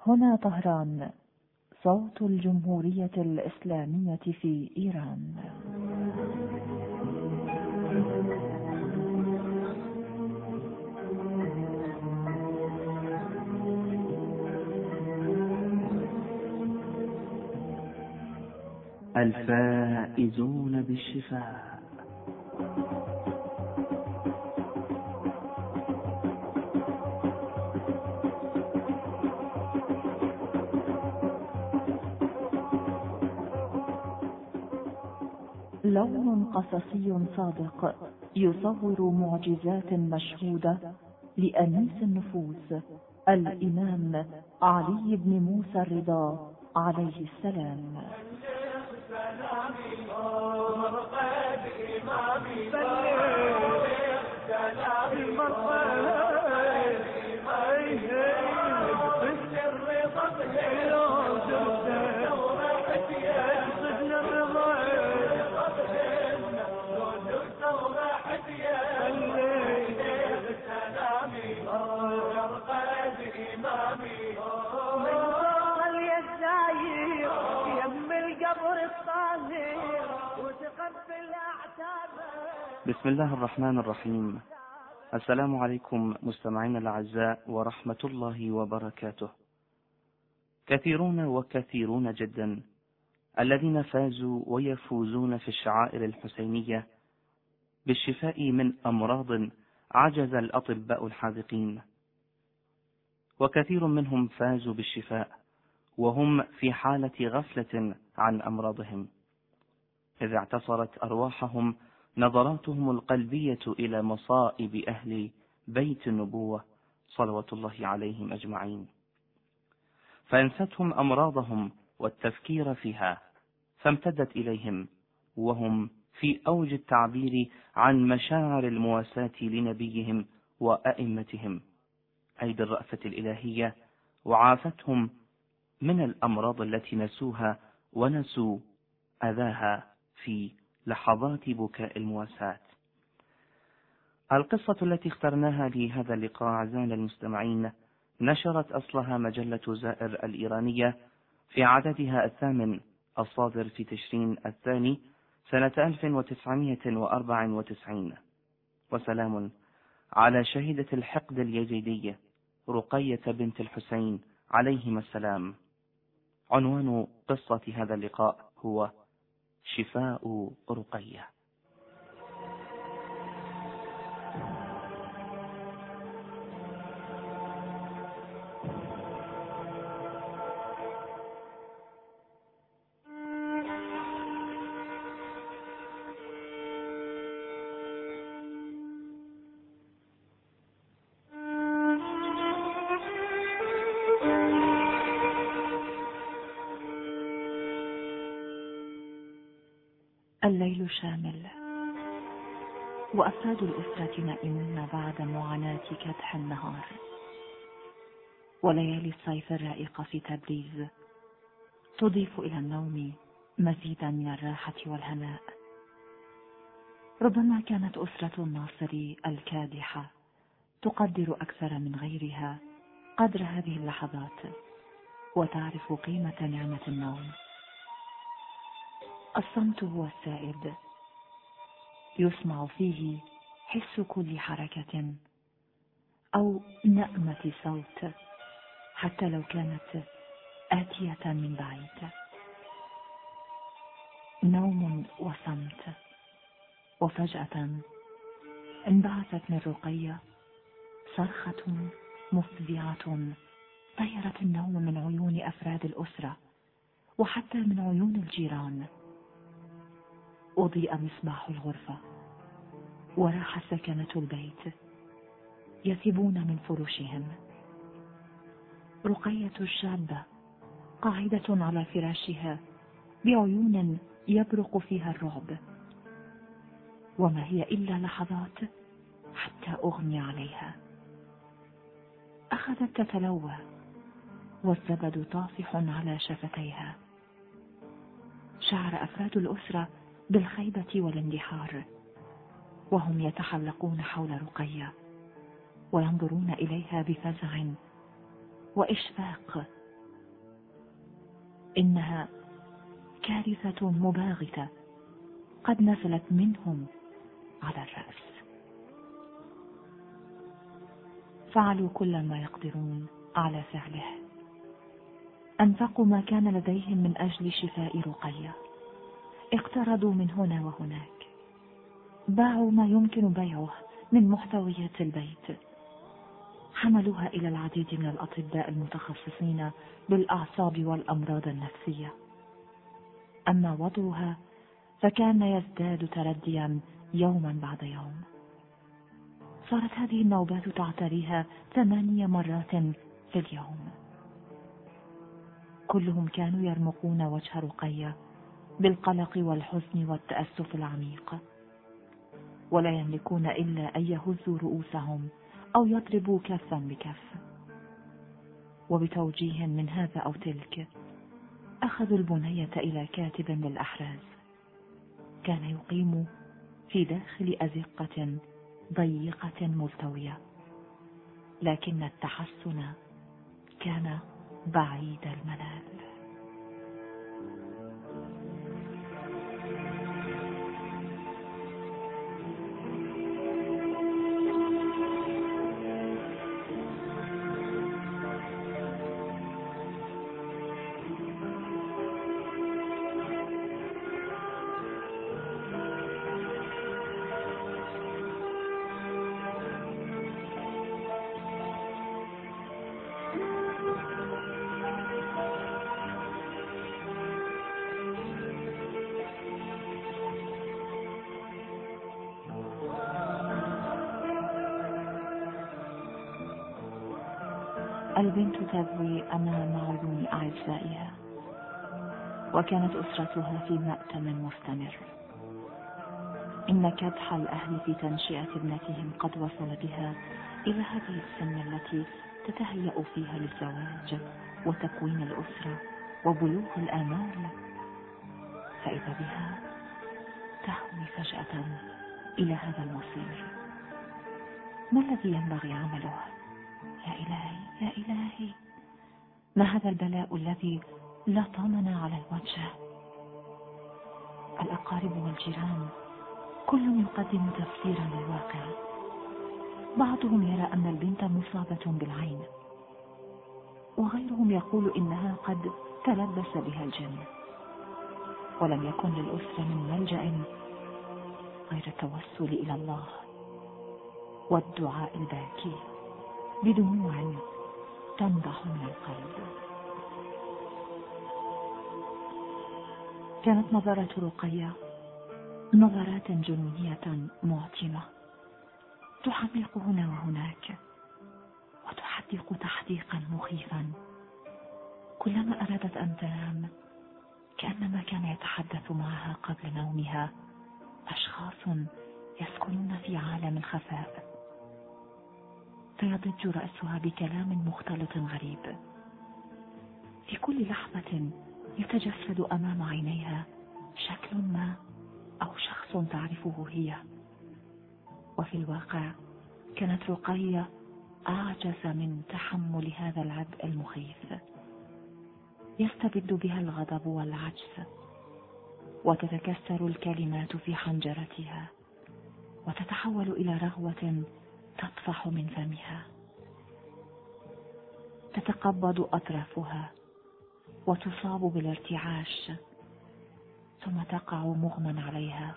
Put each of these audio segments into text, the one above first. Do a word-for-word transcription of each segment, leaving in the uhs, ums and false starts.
هنا طهران، صوت الجمهورية الإسلامية في إيران. الفائزون بالشفاء. لون قصصي صادق يصور معجزات مشهودة لأنيس النفوس الإمام علي بن موسى الرضا عليه السلام. بسم الله الرحمن الرحيم. السلام عليكم مستمعينا الأعزاء ورحمة الله وبركاته. كثيرون وكثيرون جدا الذين فازوا ويفوزون في الشعائر الحسينية بالشفاء من أمراض عجز الأطباء الحاذقين، وكثير منهم فازوا بالشفاء وهم في حالة غفلة عن أمراضهم، إذ اعتصرت أرواحهم نظراتهم القلبية إلى مصائب أهل بيت النبوة صلوات الله عليهم أجمعين، فأنستهم أمراضهم والتفكير فيها، فامتدت إليهم وهم في أوج التعبير عن مشاعر المواساة لنبيهم وأئمتهم، أيدي الرأفة الإلهية، وعافتهم من الأمراض التي نسوها ونسوا أذاها في لحظات بكاء المواساة. القصة التي اخترناها لهذا اللقاء أعزائنا المستمعين نشرت أصلها مجلة زائر الإيرانية في عددها الثامن الصادر في تشرين الثاني سنة ألف وتسعمائة وأربعة وتسعين. وسلام على شهيدة الحقد اليزيدي رقية بنت الحسين عليهما السلام. عنوان قصة هذا اللقاء هو شفاء رقية. الليل شامل وأفراد الأسرة نائمون بعد معاناة كدح النهار، وليالي الصيف الرائقة في تبريز تضيف إلى النوم مزيدا من الراحة والهناء. ربما كانت أسرة الناصري الكادحة تقدر أكثر من غيرها قدر هذه اللحظات وتعرف قيمة نعمة النوم. الصمت هو السائد، يسمع فيه حس كل حركة أو نأمة صوت حتى لو كانت آتية من بعيد. نوم وصمت، وفجأة انبعثت من رقية صرخة مفزعة طيرت النوم من عيون أفراد الأسرة وحتى من عيون الجيران. أضيء مصباح الغرفة وراح سكنة البيت يثبون من فرشهم. رقية الشابة قاعدة على فراشها بعيون يبرق فيها الرعب، وما هي إلا لحظات حتى أغمي عليها. أخذت تتلوى والزبد طافح على شفتيها. شعر أفراد الأسرة بالخيبة والاندحار وهم يتحلقون حول رقية وينظرون إليها بفزع وإشفاق إنها كارثة مباغتة قد نزلت منهم على الرأس. فعلوا كل ما يقدرون على فعله، أنفقوا ما كان لديهم من أجل شفاء رقية، اقترضوا من هنا وهناك، باعوا ما يمكن بيعه من محتويات البيت، حملوها إلى العديد من الأطباء المتخصصين بالأعصاب والأمراض النفسية. أما وضعها فكان يزداد ترديا يوما بعد يوم. صارت هذه النوبات تعتريها ثمانية مرات في اليوم. كلهم كانوا يرمقون وجه رقية بالقلق والحزن والتأسف العميق، ولا يملكون إلا أن يهزوا رؤوسهم أو يضربوا كفا بكف. وبتوجيه من هذا أو تلك أخذوا البنية إلى كاتب للأحراز، كان يقيم في داخل أزقة ضيقة ملتوية، لكن التحسن كان بعيد المنال. البنت تذوي أمام عيون أعزائها، وكانت أسرتها في مأتم مستمر. إن كدح الأهل في تنشئة ابنتهم قد وصل بها إلى هذه السن التي تتهيأ فيها للزواج وتكوين الأسرة وبلوغ الآمال، فإذا بها تهوي فجأة إلى هذا المصير. ما الذي ينبغي عمله؟ يا إلهي يا إلهي، ما هذا البلاء الذي لطمنا على الوجه؟ الأقارب والجيران كل يقدم تفسيرا للواقع. بعضهم يرى أن البنت مصابة بالعين، وغيرهم يقول إنها قد تلبس بها الجن، ولم يكن للأسرة من ملجأ غير التوسل إلى الله والدعاء الباكي بدموع تنضح من القلب. كانت نظرة رقية نظرات جنونية معتمة، تحدق هنا وهناك وتحدق تحديقا مخيفا. كلما أرادت أن تنام كأنما كان يتحدث معها قبل نومها أشخاص يسكنون في عالم الخفاء، فيضج رأسها بكلام مختلط غريب. في كل لحظة يتجسد أمام عينيها شكل ما أو شخص تعرفه هي، وفي الواقع كانت رقية أعجز من تحمل هذا العبء المخيف. يستبد بها الغضب والعجز، وتتكسر الكلمات في حنجرتها، وتتحول إلى رغوة تطفح من فمها. تتقبض أطرافها وتصاب بالارتعاش، ثم تقع مغمى عليها.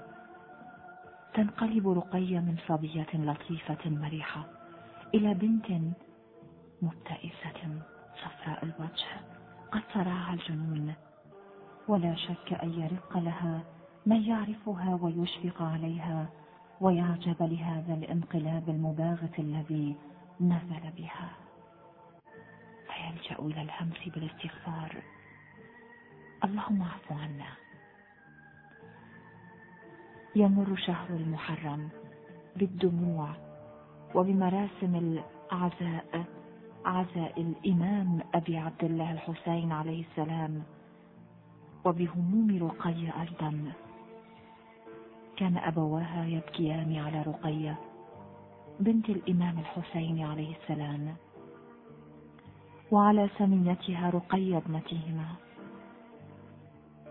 تنقلب رقية من صبية لطيفة مرحة إلى بنت مبتئسة صفراء الوجه قد صرعها الجنون، ولا شك أن يرق لها من يعرفها ويشفق عليها ويعجب لهذا الانقلاب المباغت الذي نزل بها، فيلجأ إلى الهمس بالاستغفار: اللهم اعف عنا. يمر شهر المحرم بالدموع وبمراسم العزاء، عزاء الإمام أبي عبد الله الحسين عليه السلام، وبهموم رقية أيضا. كان أبواها يبكيان على رقية بنت الإمام الحسين عليه السلام، وعلى سميتها رقية ابنتهما.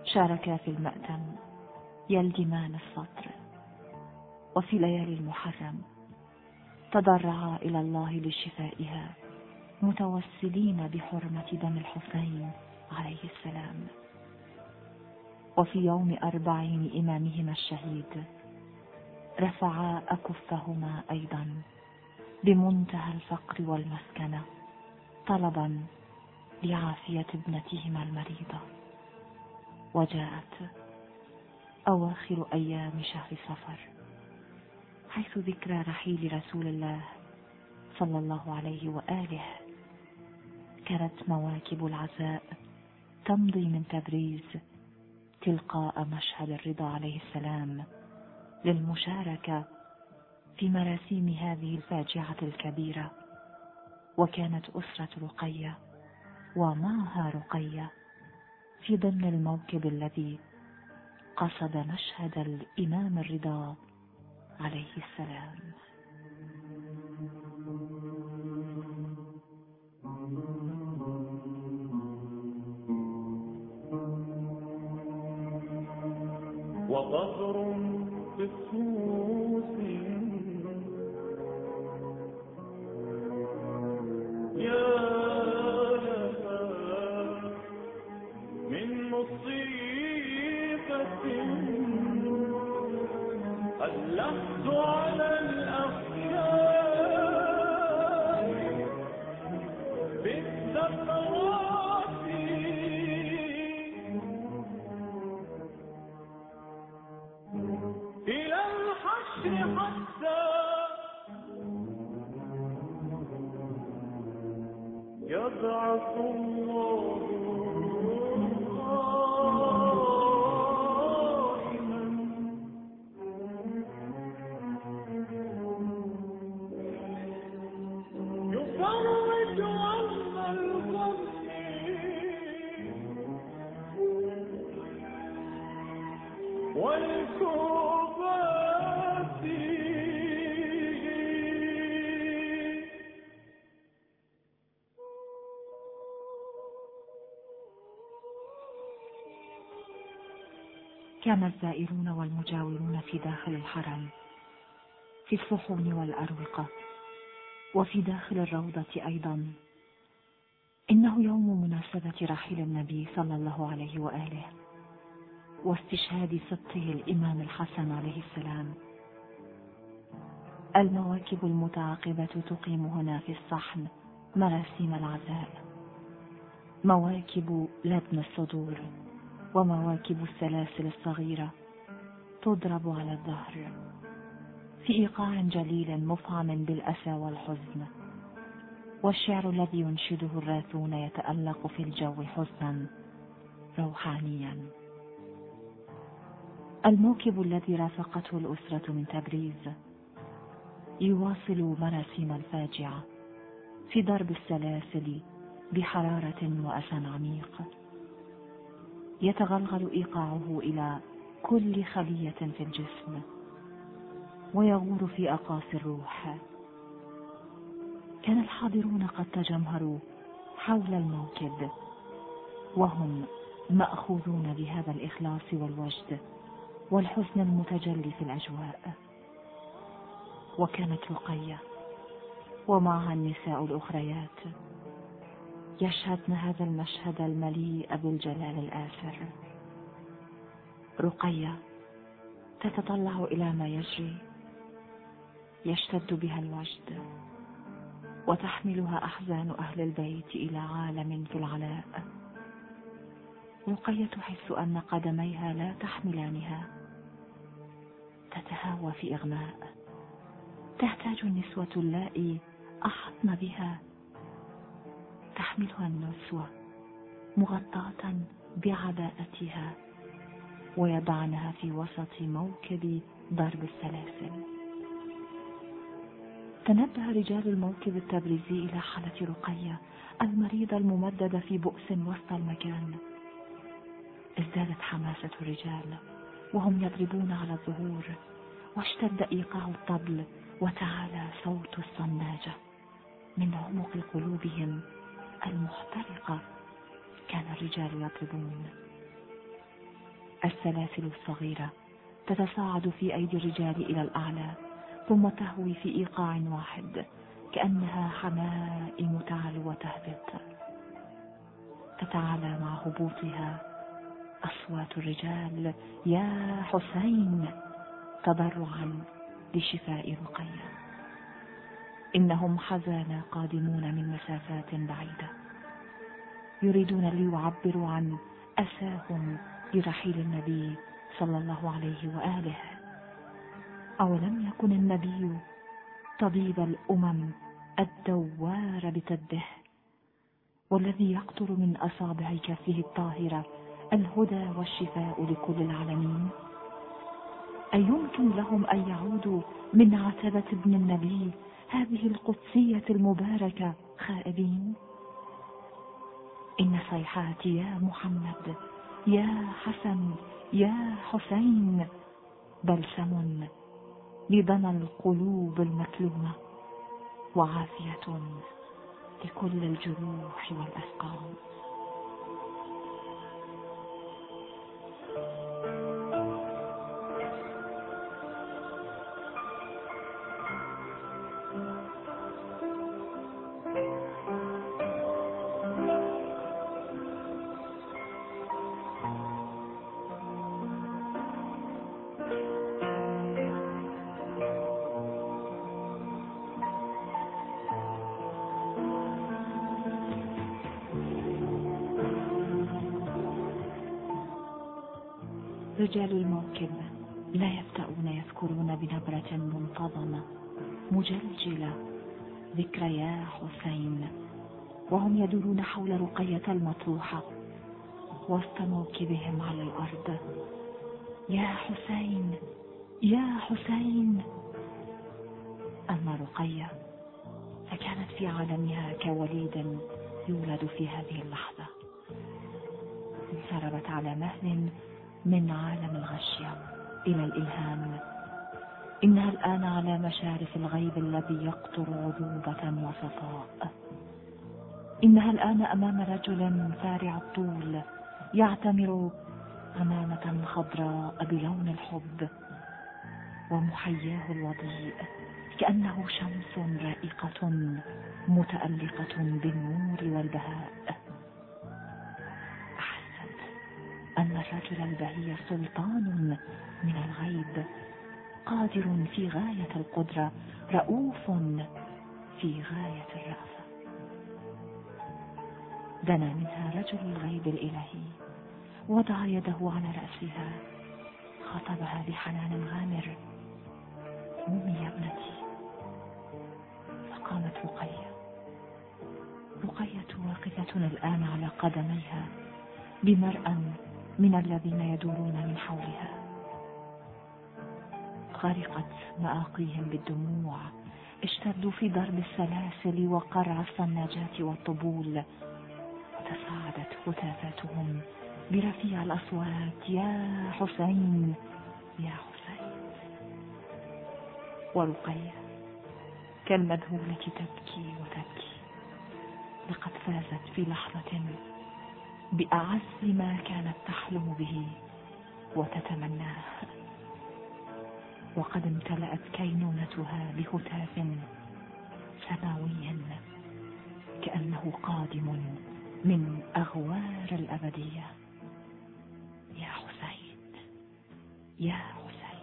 شاركا في المأتم يلجمان الصدر، وفي ليالي المحرم تضرعا إلى الله لشفائها متوسلين بحرمة دم الحسين عليه السلام. وفي يوم أربعين إمامهما الشهيد رفعا أكفهما أيضا بمنتهى الفقر والمسكنة طلبا لعافية ابنتهما المريضة. وجاءت أواخر أيام شهر صفر، حيث ذكرى رحيل رسول الله صلى الله عليه وآله. كانت مواكب العزاء تمضي من تبريز تلقاء مشهد الرضا عليه السلام للمشاركة في مراسيم هذه الفاجعة الكبيرة. وكانت أسرة رقية ومعها رقية في ضمن الموكب الذي قصد مشهد الإمام الرضا عليه السلام. وقصر بالسوس يا لها من مصيبة ألحت على الأخيار بالذكرات إلى الحشر حتى يبعث الله قائما يفرج عن الغم والكربات. كان الزائرون والمجاورون في داخل الحرم في الصحون والأروقة وفي داخل الروضة أيضا. إنه يوم مناسبة رحيل النبي صلى الله عليه وآله واستشهاد سبطه الإمام الحسن عليه السلام. المواكب المتعاقبة تقيم هنا في الصحن مراسيم العزاء، مواكب لدم الصدور ومواكب السلاسل الصغيرة تضرب على الظهر في إيقاع جليل مفعم بالأسى والحزن. والشعر الذي ينشده الراثون يتألق في الجو حزنا روحانيا. الموكب الذي رافقته الأسرة من تبريز يواصل مراسيم الفاجعة في ضرب السلاسل بحرارة وأسى عميق، يتغلغل إيقاعه إلى كل خلية في الجسم ويغور في أقاصي الروح. كان الحاضرون قد تجمهروا حول الموكب وهم مأخوذون بهذا الإخلاص والوجد والحزن المتجلي في الأجواء. وكانت رقية ومعها النساء الأخريات يشهدن هذا المشهد المليء بالجلال الآثر. رقية تتطلع إلى ما يجري، يشتد بها الوجد وتحملها أحزان أهل البيت إلى عالم في العلاء. رقية تحس أن قدميها لا تحملانها، تتهاوى في إغماء. تحتاج النسوة اللائي أحطن بها، تحملها النسوة مغطاة بعباءتها ويضعنها في وسط موكب ضرب السلاسل. تنبه رجال الموكب التبريزي إلى حالة رقية المريضة الممددة في بؤس وسط المكان. ازدادت حماسة الرجال وهم يضربون على الظهور، واشتد إيقاع الطبل وتعالى صوت الصناجة من عمق قلوبهم المحترقة. كان الرجال يضربون السلاسل الصغيرة تتصاعد في أيدي الرجال إلى الأعلى، ثم تهوي في إيقاع واحد كأنها حمائم تعلو وتهبط. تتعالى مع هبوطها أصوات الرجال: يا حسين، تضرعا لشفاء رقية. إنهم حزانى قادمون من مسافات بعيدة، يريدون ليعبروا عن أساهم لرحيل النبي صلى الله عليه وآله. أولم يكن النبي طبيب الأمم الدوار بتده، والذي يقطر من أصابع كفه الطاهرة الهدى والشفاء لكل العالمين؟ أيمكن لهم أن يعودوا من عتبة ابن النبي هذه القدسية المباركة خائبين؟ إن صيحات يا محمد، يا حسن، يا حسين بلسم لضنا القلوب المكلومة، وعافية لكل الجروح والأسقام. رجال الموكب لا يفتؤون يذكرون بنبرة منتظمة مجلجلة ذكر يا حسين، وهم يدورون حول رقية المطروحة وسط موكبهم على الأرض: يا حسين، يا حسين. أما رقية فكانت في عالمها كوليد يولد في هذه اللحظة، انسربت على مهل من عالم الغشية إلى الإلهام. إنها الآن على مشارف الغيب الذي يقطر عذوبة وصفاء. إنها الآن أمام رجل فارع الطول يعتمر عمامة خضراء بلون الحب، ومحياه الوضيء كأنه شمس رائقة متألقة بالنور والبهاء. أن الرجل البهي سلطان من الغيب، قادر في غاية القدرة، رؤوف في غاية الرأفة. دنا منها رجل الغيب الإلهي، وضع يده على رأسها، خطبها بحنان غامر: قومي يا ابنتي. فقامت رقية. رقية واقفة الآن على قدميها بمرأى من الذين يدورون من حولها. غرقت مآقيهم بالدموع، اشتدوا في ضرب السلاسل وقرع الصناجات والطبول، وتصاعدت هتافاتهم برفيع الأصوات: يا حسين، يا حسين. ورقية كالمذهولة تبكي وتبكي، لقد فازت في لحظة بأعز ما كانت تحلم به وتتمناه، وقد امتلأت كينونتها بهتاف سماوي كأنه قادم من أغوار الأبدية: يا حسين، يا حسين.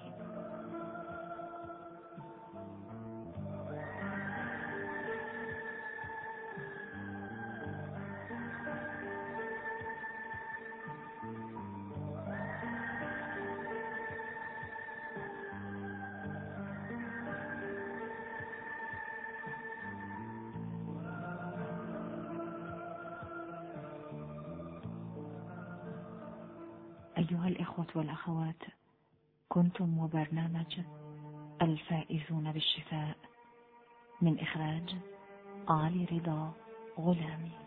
أيها الإخوة والأخوات، كنتم وبرنامج الفائزون بالشفاء، من إخراج علي رضا غلامي.